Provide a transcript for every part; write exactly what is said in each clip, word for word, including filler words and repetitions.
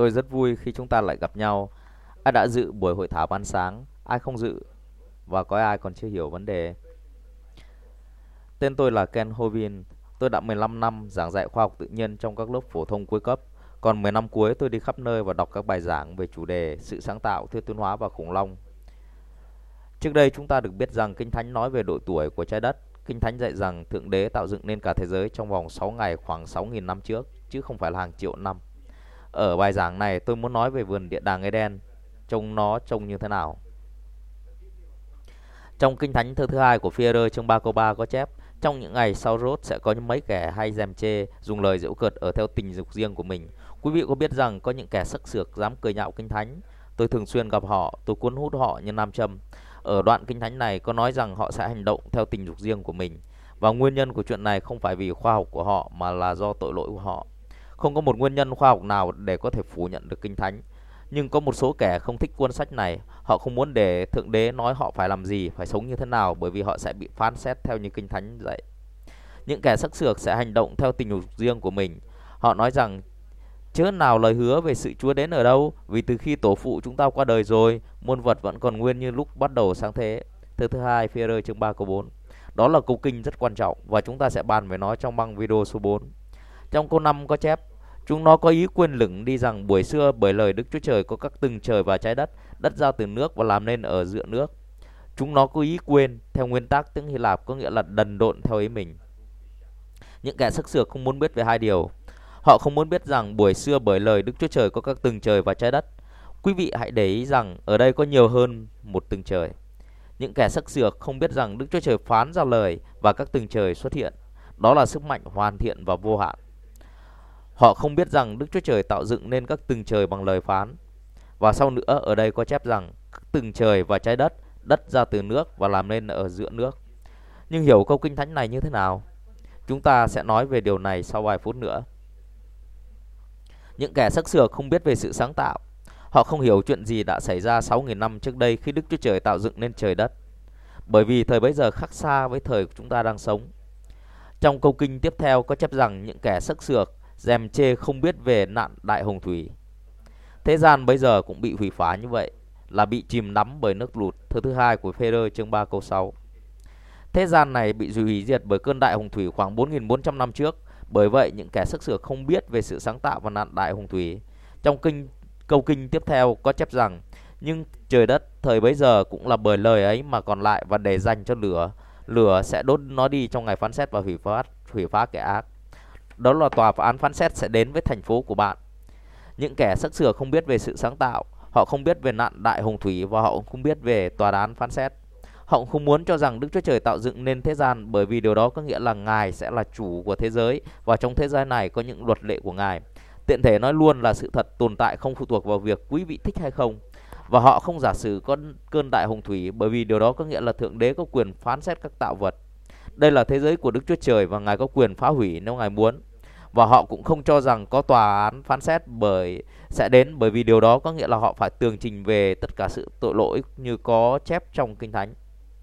Tôi rất vui khi chúng ta lại gặp nhau. Ai đã dự buổi hội thảo ban sáng, ai không dự và có ai còn chưa hiểu vấn đề. Tên tôi là Ken Hovin. Tôi đã mười lăm năm giảng dạy khoa học tự nhiên trong các lớp phổ thông cuối cấp. Còn mười năm cuối tôi đi khắp nơi và đọc các bài giảng về chủ đề sự sáng tạo, thuyết tiến hóa và khủng long. Trước đây chúng ta được biết rằng Kinh Thánh nói về độ tuổi của trái đất. Kinh Thánh dạy rằng Thượng Đế tạo dựng nên cả thế giới trong vòng sáu ngày khoảng sáu nghìn năm trước, chứ không phải là hàng triệu năm. Ở bài giảng này tôi muốn nói về vườn địa đàng Eden, trông nó trông như thế nào. Trong Kinh Thánh thơ thứ hai của Phi-e-rơ chương ba câu ba có chép: trong những ngày sau rốt sẽ có những mấy kẻ hay gièm chê, dùng lời giễu cợt ở theo tình dục riêng của mình. Quý vị có biết rằng có những kẻ sắc sược dám cười nhạo Kinh Thánh? Tôi thường xuyên gặp họ, tôi cuốn hút họ như nam châm. Ở đoạn Kinh Thánh này có nói rằng họ sẽ hành động theo tình dục riêng của mình. Và nguyên nhân của chuyện này không phải vì khoa học của họ mà là do tội lỗi của họ. Không có một nguyên nhân khoa học nào để có thể phủ nhận được Kinh Thánh. Nhưng có một số kẻ không thích cuốn sách này. Họ không muốn để Thượng Đế nói họ phải làm gì, phải sống như thế nào, bởi vì họ sẽ bị phán xét theo như Kinh Thánh dạy. Những kẻ sắc sược sẽ hành động theo tình dục riêng của mình. Họ nói rằng chớ nào lời hứa về sự Chúa đến ở đâu, vì từ khi tổ phụ chúng ta qua đời rồi, muôn vật vẫn còn nguyên như lúc bắt đầu sáng thế. Thơ thứ hai Phi-e-rơ chương ba câu bốn. Đó là câu kinh rất quan trọng và chúng ta sẽ bàn về nó trong băng video số bốn. Trong câu năm có chép: chúng nó có ý quên lửng đi rằng buổi xưa bởi lời Đức Chúa Trời có các tầng trời và trái đất, đất ra từ nước và làm nên ở giữa nước. Chúng nó có ý quên, theo nguyên tắc tiếng Hy Lạp có nghĩa là đần độn theo ý mình. Những kẻ sắc sược không muốn biết về hai điều. Họ không muốn biết rằng buổi xưa bởi lời Đức Chúa Trời có các tầng trời và trái đất. Quý vị hãy để ý rằng ở đây có nhiều hơn một tầng trời. Những kẻ sắc sược không biết rằng Đức Chúa Trời phán ra lời và các tầng trời xuất hiện. Đó là sức mạnh hoàn thiện và vô hạn. Họ không biết rằng Đức Chúa Trời tạo dựng nên các tầng trời bằng lời phán. Và sau nữa ở đây có chép rằng các tầng trời và trái đất, đất ra từ nước và làm nên ở giữa nước. Nhưng hiểu câu Kinh Thánh này như thế nào? Chúng ta sẽ nói về điều này sau vài phút nữa. Những kẻ sắc sược không biết về sự sáng tạo. Họ không hiểu chuyện gì đã xảy ra sáu nghìn năm trước đây khi Đức Chúa Trời tạo dựng nên trời đất. Bởi vì thời bấy giờ khác xa với thời chúng ta đang sống. Trong câu kinh tiếp theo có chép rằng những kẻ sắc sược gièm chê không biết về nạn đại hồng thủy. Thế gian bây giờ cũng bị hủy phá như vậy, là bị chìm đắm bởi nước lụt. Thơ thứ hai của Phi-e-rơ chương ba câu sáu. Thế gian này bị hủy diệt bởi cơn đại hồng thủy khoảng bốn nghìn bốn trăm năm trước. Bởi vậy những kẻ sắc sược không biết về sự sáng tạo và nạn đại hồng thủy. Trong kinh câu kinh tiếp theo có chép rằng nhưng trời đất thời bấy giờ cũng là bởi lời ấy mà còn lại và để dành cho lửa. Lửa sẽ đốt nó đi trong ngày phán xét và hủy phá, hủy phá kẻ ác. Đó là tòa án phán xét sẽ đến với thành phố của bạn. Những kẻ sắc sược không biết về sự sáng tạo. Họ không biết về nạn đại hồng thủy và họ không biết về tòa án phán xét. Họ không muốn cho rằng Đức Chúa Trời tạo dựng nên thế gian, bởi vì điều đó có nghĩa là Ngài sẽ là chủ của thế giới và trong thế giới này có những luật lệ của Ngài. Tiện thể nói luôn là sự thật tồn tại không phụ thuộc vào việc quý vị thích hay không. Và họ không giả sử có cơn đại hồng thủy, bởi vì điều đó có nghĩa là Thượng Đế có quyền phán xét các tạo vật. Đây là thế giới của Đức Chúa Trời và Ngài có quyền phá hủy nếu Ngài muốn. Và họ cũng không cho rằng có tòa án phán xét bởi sẽ đến, bởi vì điều đó có nghĩa là họ phải tường trình về tất cả sự tội lỗi như có chép trong Kinh Thánh.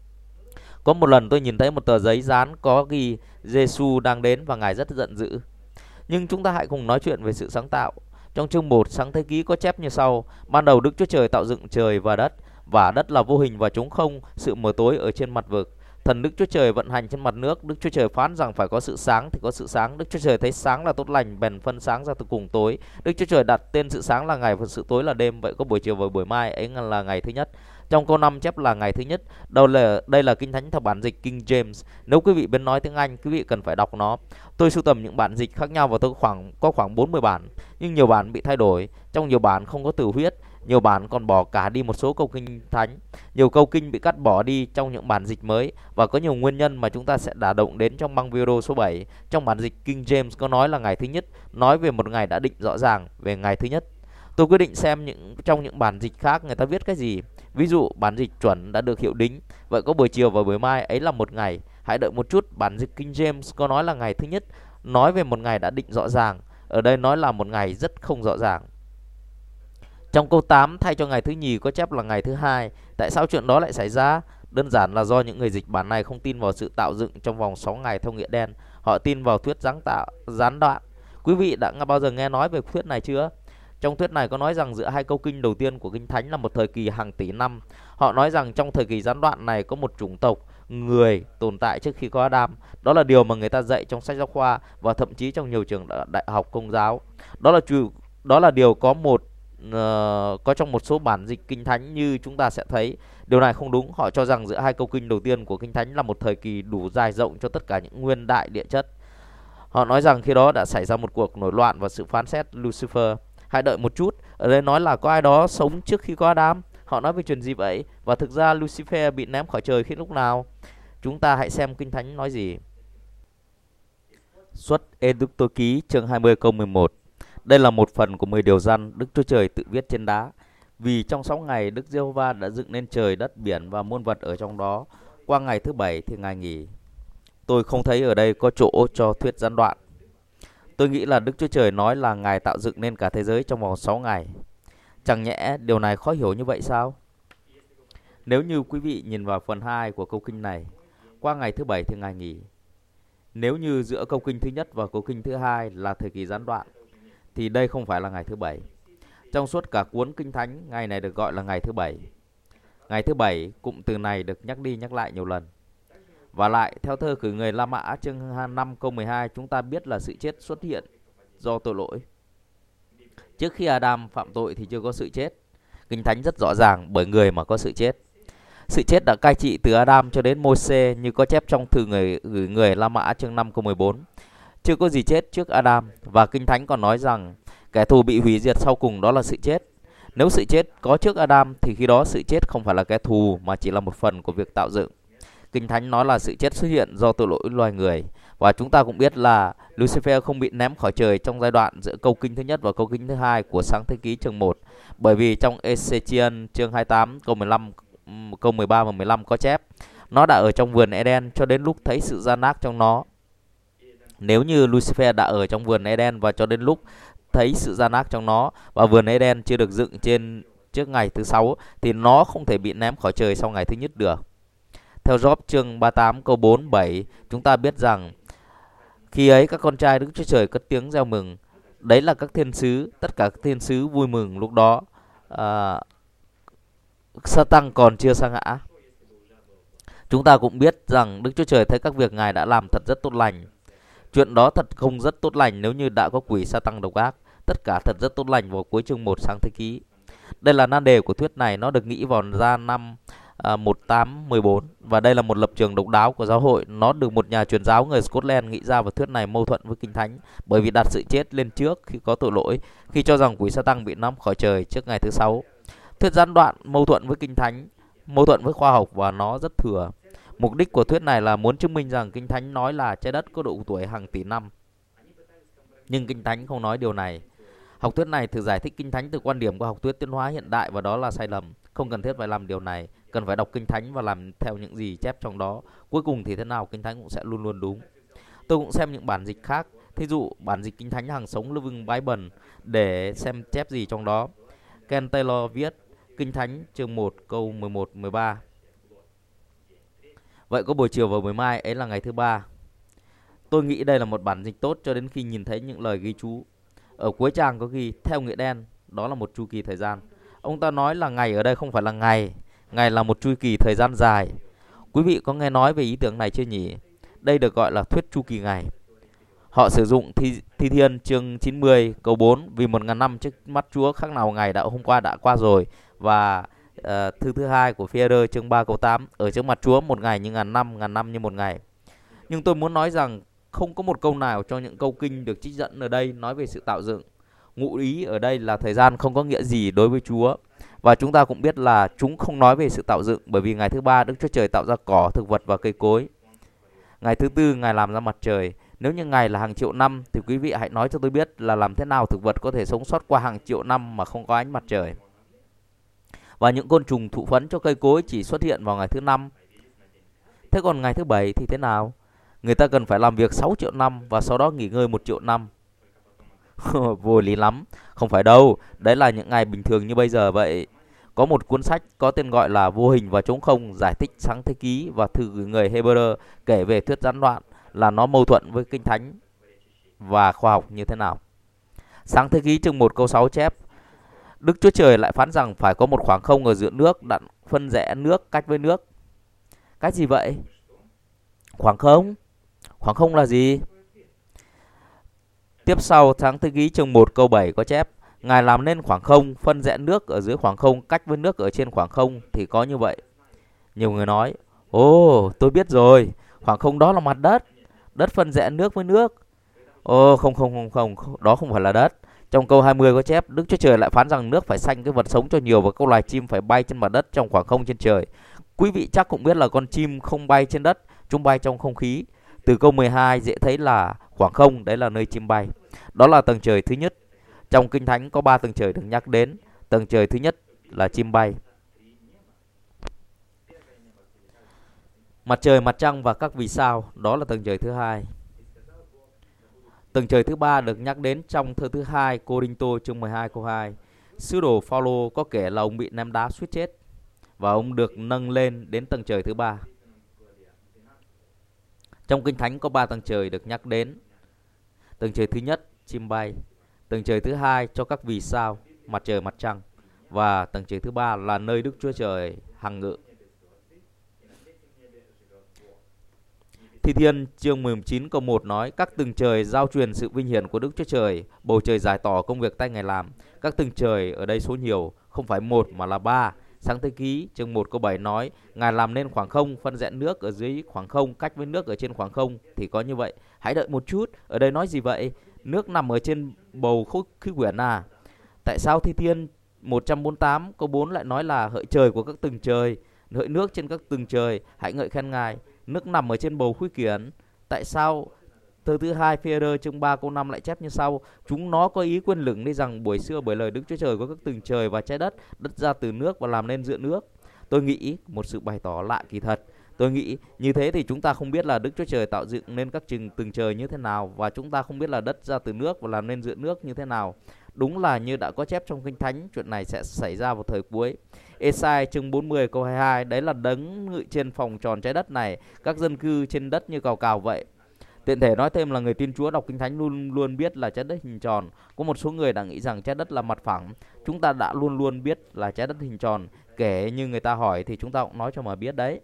Có một lần tôi nhìn thấy một tờ giấy dán có ghi Giêsu đang đến và Ngài rất giận dữ. Nhưng chúng ta hãy cùng nói chuyện về sự sáng tạo. Trong chương một Sáng thế ký có chép như sau: ban đầu Đức Chúa Trời tạo dựng trời và đất, và đất là vô hình và trống không, sự mờ tối ở trên mặt vực. Thần Đức Chúa Trời vận hành trên mặt nước. Đức Chúa Trời phán rằng phải có sự sáng thì có sự sáng. Đức Chúa Trời thấy sáng là tốt lành, bèn phân sáng ra từ cùng tối. Đức Chúa Trời đặt tên sự sáng là ngày và sự tối là đêm. Vậy có buổi chiều và buổi mai, ấy là ngày thứ nhất. Trong câu năm chép là ngày thứ nhất. Đâu là đây là Kinh Thánh theo bản dịch King James. Nếu quý vị biết nói tiếng Anh, quý vị cần phải đọc nó. Tôi sưu tầm những bản dịch khác nhau và tôi khoảng có khoảng bốn mươi bản, nhưng nhiều bản bị thay đổi. Trong nhiều bản không có từ huyết, nhiều bản còn bỏ cả đi một số câu Kinh Thánh. Nhiều câu kinh bị cắt bỏ đi trong những bản dịch mới và có nhiều nguyên nhân mà chúng ta sẽ đả động đến trong băng video số bảy. Trong bản dịch King James có nói là ngày thứ nhất, nói về một ngày đã định rõ ràng về ngày thứ nhất. Tôi quyết định xem những trong những bản dịch khác người ta viết cái gì. Ví dụ bản dịch chuẩn đã được hiệu đính, vậy có buổi chiều và buổi mai, ấy là một ngày. Hãy đợi một chút, bản dịch King James có nói là ngày thứ nhất, nói về một ngày đã định rõ ràng. Ở đây nói là một ngày rất không rõ ràng. Trong câu tám thay cho ngày thứ nhì có chép là ngày thứ hai. Tại sao chuyện đó lại xảy ra? Đơn giản là do những người dịch bản này không tin vào sự tạo dựng trong vòng sáu ngày theo nghĩa đen. Họ tin vào thuyết giáng tạo, gián đoạn. Quý vị đã bao giờ nghe nói về thuyết này chưa? Trong thuyết này có nói rằng giữa hai câu kinh đầu tiên của Kinh Thánh là một thời kỳ hàng tỷ năm. Họ nói rằng trong thời kỳ gián đoạn này có một chủng tộc người tồn tại trước khi có Adam. Đó là điều mà người ta dạy trong sách giáo khoa và thậm chí trong nhiều trường đại học công giáo. Đó là chủ, đó là điều có một uh, có trong một số bản dịch Kinh Thánh như chúng ta sẽ thấy. Điều này không đúng. Họ cho rằng giữa hai câu kinh đầu tiên của Kinh Thánh là một thời kỳ đủ dài rộng cho tất cả những nguyên đại địa chất. Họ nói rằng khi đó đã xảy ra một cuộc nổi loạn và sự phán xét Lucifer. Hãy đợi một chút, ở đây nói là có ai đó sống trước khi có Adam. Họ nói về chuyện gì vậy? Và thực ra Lucifer bị ném khỏi trời khi lúc nào? Chúng ta hãy xem Kinh Thánh nói gì. Xuất Ê-díp-tô ký chương hai mươi câu mười một. Đây là một phần của mười điều răn Đức Chúa Trời tự viết trên đá. Vì trong sáu ngày Đức Giê-hô-va đã dựng nên trời, đất, biển và muôn vật ở trong đó. Qua ngày thứ bảy thì Ngài nghỉ. Tôi không thấy ở đây có chỗ cho thuyết gián đoạn. Tôi nghĩ là Đức Chúa Trời nói là Ngài tạo dựng nên cả thế giới trong vòng sáu ngày. Chẳng nhẽ điều này khó hiểu như vậy sao? Nếu như quý vị nhìn vào phần hai của câu kinh này, qua ngày thứ bảy thì Ngài nghỉ. Nếu như giữa câu kinh thứ nhất và câu kinh thứ hai là thời kỳ gián đoạn, thì đây không phải là ngày thứ bảy. Trong suốt cả cuốn Kinh Thánh, ngày này được gọi là ngày thứ bảy. Ngày thứ bảy, cụm từ này được nhắc đi nhắc lại nhiều lần. Và lại, theo thơ Cử Người La Mã chương năm câu mười hai, chúng ta biết là sự chết xuất hiện do tội lỗi. Trước khi Adam phạm tội thì chưa có sự chết. Kinh Thánh rất rõ ràng, bởi người mà có sự chết. Sự chết đã cai trị từ Adam cho đến Môi-se như có chép trong thư người gửi người La Mã chương năm câu mười bốn. Chưa có gì chết trước Adam, và Kinh Thánh còn nói rằng kẻ thù bị hủy diệt sau cùng đó là sự chết. Nếu sự chết có trước Adam thì khi đó sự chết không phải là kẻ thù mà chỉ là một phần của việc tạo dựng. Kinh Thánh nói là sự chết xuất hiện do tội lỗi loài người. Và chúng ta cũng biết là Lucifer không bị ném khỏi trời trong giai đoạn giữa câu kinh thứ nhất và câu kinh thứ hai của Sáng Thế Ký chương một. Bởi vì trong Ê-xê-chi-ân chương hai mươi tám câu mười lăm, câu mười ba và mười lăm có chép: Nó đã ở trong vườn Eden cho đến lúc thấy sự gian ác trong nó. Nếu như Lucifer đã ở trong vườn Eden và cho đến lúc thấy sự gian ác trong nó, và vườn Eden chưa được dựng trên trước ngày thứ sáu, thì nó không thể bị ném khỏi trời sau ngày thứ nhất được. Theo Job chương ba mươi tám câu bốn, bảy, chúng ta biết rằng khi ấy các con trai Đức Chúa Trời cất tiếng reo mừng. Đấy là các thiên sứ, tất cả các thiên sứ vui mừng lúc đó. À, Sa-tăng còn chưa sa ngã. Chúng ta cũng biết rằng Đức Chúa Trời thấy các việc Ngài đã làm thật rất tốt lành. Chuyện đó thật không rất tốt lành nếu như đã có quỷ Sa-tăng độc ác. Tất cả thật rất tốt lành vào cuối chương một Sáng Thế Ký. Đây là nan đề của thuyết này, nó được nghĩ vào ra năm À, một tám mười bốn, và đây là một lập trường độc đáo của giáo hội. Nó được một nhà truyền giáo người Scotland nghĩ ra, và thuyết này mâu thuẫn với Kinh Thánh bởi vì đặt sự chết lên trước khi có tội lỗi, khi cho rằng quỷ Sa-tăng bị ném khỏi trời trước ngày thứ sáu. Thuyết gián đoạn mâu thuẫn với Kinh Thánh, mâu thuẫn với khoa học, và nó rất thừa. Mục đích của thuyết này là muốn chứng minh rằng Kinh Thánh nói là trái đất có độ tuổi hàng tỷ năm, nhưng Kinh Thánh không nói điều này. Học thuyết này thử giải thích Kinh Thánh từ quan điểm của học thuyết tiến hóa hiện đại, và đó là sai lầm. Không cần thiết phải làm điều này, cần phải đọc Kinh Thánh và làm theo những gì chép trong đó. Cuối cùng thì thế nào Kinh Thánh cũng sẽ luôn luôn đúng. Tôi cũng xem những bản dịch khác, thí dụ bản dịch Kinh Thánh hàng sống Living Bible, để xem chép gì trong đó. Ken Taylor viết Kinh Thánh chương một câu mười một mười ba. Vậy có buổi chiều và buổi mai, ấy là ngày thứ ba. Tôi nghĩ đây là một bản dịch tốt cho đến khi nhìn thấy những lời ghi chú. Ở cuối trang có ghi theo nghĩa đen, đó là một chu kỳ thời gian. Ông ta nói là ngày ở đây không phải là ngày, ngày là một chu kỳ thời gian dài. Quý vị có nghe nói về ý tưởng này chưa nhỉ? Đây được gọi là thuyết chu kỳ ngày. Họ sử dụng thi, thi Thiên chương chín mươi câu bốn, vì một ngàn năm trước mắt Chúa khác nào ngày đã hôm qua đã qua rồi. Và uh, thư thứ hai của Phi-e-rơ chương ba câu tám, ở trước mặt Chúa một ngày như ngàn năm, ngàn năm như một ngày. Nhưng tôi muốn nói rằng không có một câu nào trong những câu kinh được trích dẫn ở đây nói về sự tạo dựng. Ngụ ý ở đây là thời gian không có nghĩa gì đối với Chúa. Và chúng ta cũng biết là chúng không nói về sự tạo dựng, bởi vì ngày thứ ba Đức Chúa Trời tạo ra cỏ, thực vật và cây cối. Ngày thứ tư Ngài làm ra mặt trời. Nếu như ngày là hàng triệu năm thì quý vị hãy nói cho tôi biết là làm thế nào thực vật có thể sống sót qua hàng triệu năm mà không có ánh mặt trời. Và những côn trùng thụ phấn cho cây cối chỉ xuất hiện vào ngày thứ năm. Thế còn ngày thứ bảy thì thế nào? Người ta cần phải làm việc sáu triệu năm và sau đó nghỉ ngơi một triệu năm. Vô lý lắm. Không phải đâu, đấy là những ngày bình thường như bây giờ vậy. Có một cuốn sách có tên gọi là Vô hình và trống không, giải thích Sáng Thế Ký và thư gửi người Hebrew, kể về thuyết gián đoạn là nó mâu thuẫn với Kinh Thánh và khoa học như thế nào. Sáng Thế Ký chương một câu sáu chép: Đức Chúa Trời lại phán rằng phải có một khoảng không ở giữa nước đặng phân rẽ nước cách với nước. Cách gì vậy? Khoảng không? Khoảng không là gì? Tiếp sau tháng Thế Ký chương một câu bảy có chép: Ngài làm nên khoảng không, phân rẽ nước ở dưới khoảng không cách với nước ở trên khoảng không, thì có như vậy. Nhiều người nói: Ồ, tôi biết rồi, khoảng không đó là mặt đất, đất phân rẽ nước với nước. Ồ, không không không không, đó không phải là đất. Trong câu hai mươi có chép: Đức Chúa Trời lại phán rằng nước phải xanh cái vật sống cho nhiều và các loài chim phải bay trên mặt đất trong khoảng không trên trời. Quý vị chắc cũng biết là con chim không bay trên đất, chúng bay trong không khí. Từ câu mười hai dễ thấy là khoảng không, đấy là nơi chim bay. Đó là tầng trời thứ nhất. Trong Kinh Thánh có ba tầng trời được nhắc đến. Tầng trời thứ nhất là chim bay. Mặt trời, mặt trăng và các vì sao, đó là tầng trời thứ hai. Tầng trời thứ ba được nhắc đến trong thơ thứ hai Cô-rinh-tô chương mười hai câu hai. Sứ đồ Phao-lô có kể là ông bị ném đá suýt chết và ông được nâng lên đến tầng trời thứ ba. Trong Kinh Thánh có ba tầng trời được nhắc đến. Tầng trời thứ nhất, chim bay. Tầng trời thứ hai cho các vì sao, mặt trời, mặt trăng. Và tầng trời thứ ba là nơi Đức Chúa Trời hằng ngự. Thi Thiên chương mười chín câu một nói: Các tầng trời giao truyền sự vinh hiển của Đức Chúa Trời, bầu trời giải tỏ công việc tay Ngài làm. Các tầng trời ở đây số nhiều, không phải một mà là ba. Sáng Thế Ký chương một câu bảy nói: Ngài làm nên khoảng không, phân rẽ nước ở dưới khoảng không cách với nước ở trên khoảng không, thì có như vậy. Hãy đợi một chút, ở đây nói gì vậy? Nước nằm ở trên bầu khí quyển à? Tại sao Thi Thiên một trăm bốn mươi tám câu bốn lại nói là hỡi trời của các tầng trời, hỡi nước trên các tầng trời, hãy ngợi khen Ngài? Nước nằm ở trên bầu khí quyển. Tại sao thơ thứ hai Phi-e-rơ chương ba câu năm lại chép như sau: Chúng nó có ý quên lửng đi rằng buổi xưa bởi lời Đức Chúa Trời có các tầng trời và trái đất, đất ra từ nước và làm nên giữa nước. Tôi nghĩ một sự bày tỏ lạ kỳ thật. Tôi nghĩ như thế thì chúng ta không biết là Đức Chúa Trời tạo dựng nên các chừng tầng trời như thế nào, và chúng ta không biết là đất ra từ nước và làm nên giữa nước như thế nào. Đúng là như đã có chép trong Kinh Thánh, chuyện này sẽ xảy ra vào thời cuối. Ê-sai chương bốn mươi câu hai mươi hai: Đấy là đấng ngự trên phòng tròn trái đất này, các dân cư trên đất như cào cào vậy. Tiện thể nói thêm là người tin Chúa đọc Kinh Thánh luôn luôn biết là trái đất hình tròn. Có một số người đã nghĩ rằng trái đất là mặt phẳng. Chúng ta đã luôn luôn biết là trái đất hình tròn. Kể như người ta hỏi thì chúng ta cũng nói cho mà biết đấy.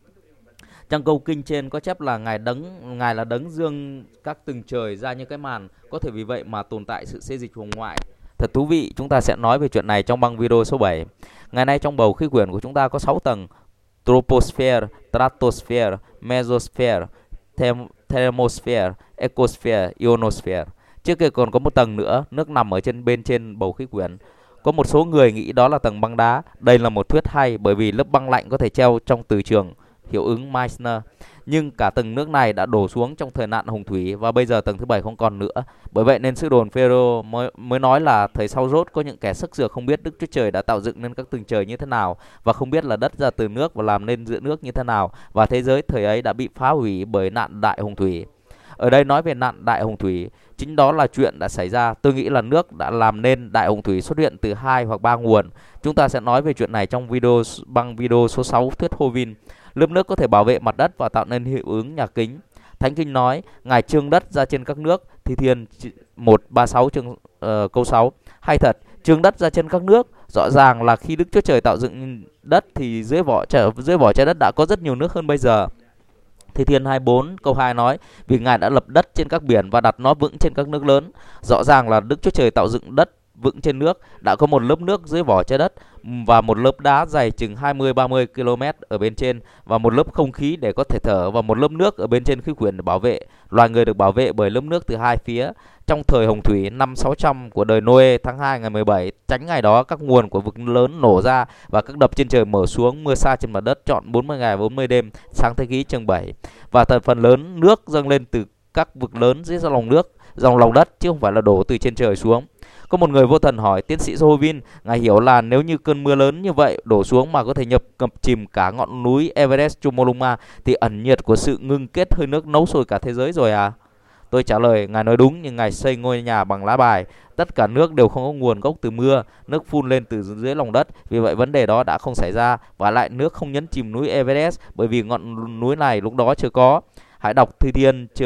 Trong câu kinh trên có chép là Ngài đấng Ngài là đấng dương các tầng trời ra như cái màn, có thể vì vậy mà tồn tại sự xê dịch hồng ngoại. Thật thú vị, chúng ta sẽ nói về chuyện này trong băng video số bảy. Ngày nay trong bầu khí quyển của chúng ta có sáu tầng: troposphere, stratosphere, mesosphere, them thermosphere, ecosphere, ionosphere. Trước kia còn có một tầng nữa, nước nằm ở trên bên trên bầu khí quyển. Có một số người nghĩ đó là tầng băng đá. Đây là một thuyết hay, bởi vì lớp băng lạnh có thể treo trong từ trường hiệu ứng Meissner. Nhưng cả tầng nước này đã đổ xuống trong thời nạn hồng thủy, và bây giờ tầng thứ bảy không còn nữa. Bởi vậy nên sứ đồ Phêrô mới, mới nói là thời sau rốt có những kẻ sắc sược không biết Đức Chúa Trời đã tạo dựng nên các tầng trời như thế nào, và không biết là đất ra từ nước và làm nên giữa nước như thế nào, và thế giới thời ấy đã bị phá hủy bởi nạn đại hồng thủy. Ở đây nói về nạn đại hồng thủy, chính đó là chuyện đã xảy ra. Tôi nghĩ là nước đã làm nên đại hồng thủy xuất hiện từ hai hoặc ba nguồn. Chúng ta sẽ nói về chuyện này trong video băng video số sáu thuyết Hovin. Lớp nước có thể bảo vệ mặt đất và tạo nên hiệu ứng nhà kính. Thánh Kinh nói Ngài trương đất ra trên các nước. Thi Thiên một ba sáu chương uh, câu sáu. Hay thật, trương đất ra trên các nước. Rõ ràng là khi Đức Chúa Trời tạo dựng đất thì dưới vỏ trái, dưới vỏ trái đất đã có rất nhiều nước hơn bây giờ. Thi Thiên hai mươi bốn câu hai nói vì Ngài đã lập đất trên các biển và đặt nó vững trên các nước lớn. Rõ ràng là Đức Chúa Trời tạo dựng đất vững trên nước, đã có một lớp nước dưới vỏ trái đất và một lớp đá dày chừng hai mươi ba mươi ki lô mét ở bên trên, và một lớp không khí để có thể thở, và một lớp nước ở bên trên khí quyển để bảo vệ. Loài người được bảo vệ bởi lớp nước từ hai phía. Trong thời hồng thủy năm sáu trăm của đời Noe, tháng hai ngày mười bảy, tránh ngày đó các nguồn của vực lớn nổ ra và các đập trên trời mở xuống, mưa sa trên mặt đất trọn bốn mươi ngày bốn mươi đêm. Sáng Thế Ký chương bảy. Và thật phần lớn nước dâng lên từ các vực lớn dưới lòng nước, dòng lòng đất, chứ không phải là đổ từ trên trời xuống. Có một người vô thần hỏi tiến sĩ Hovin, Ngài hiểu là nếu như cơn mưa lớn như vậy đổ xuống mà có thể nhập ngập chìm cả ngọn núi Everest Chomolungma thì ẩn nhiệt của sự ngưng kết hơi nước nấu sôi cả thế giới rồi à? Tôi trả lời, Ngài nói đúng, nhưng Ngài xây ngôi nhà bằng lá bài. Tất cả nước đều không có nguồn gốc từ mưa, nước phun lên từ dưới lòng đất. Vì vậy vấn đề đó đã không xảy ra. Và lại nước không nhấn chìm núi Everest, bởi vì ngọn núi này lúc đó chưa có. Hãy đọc Thi Thiên chương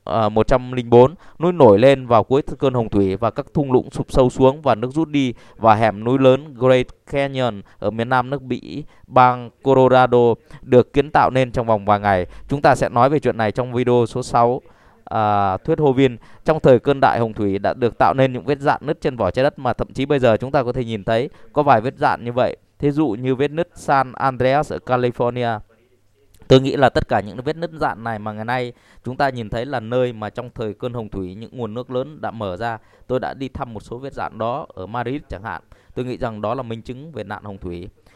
uh, một trăm lẻ bốn, núi nổi lên vào cuối cơn hồng thủy và các thung lũng sụp sâu xuống và nước rút đi, và hẻm núi lớn Great Canyon ở miền nam nước Mỹ, bang Colorado được kiến tạo nên trong vòng vài ngày. Chúng ta sẽ nói về chuyện này trong video số sáu. À, thuyết Hô Viên. Trong thời cơn đại hồng thủy đã được tạo nên những vết dạn nứt trên vỏ trái đất mà thậm chí bây giờ chúng ta có thể nhìn thấy có vài vết dạn như vậy. Thí dụ như vết nứt San Andreas ở California. Tôi nghĩ là tất cả những vết nứt dạn này mà ngày nay chúng ta nhìn thấy là nơi mà trong thời cơn hồng thủy những nguồn nước lớn đã mở ra. Tôi đã đi thăm một số vết dạn đó ở Madrid chẳng hạn. Tôi nghĩ rằng đó là minh chứng về nạn hồng thủy.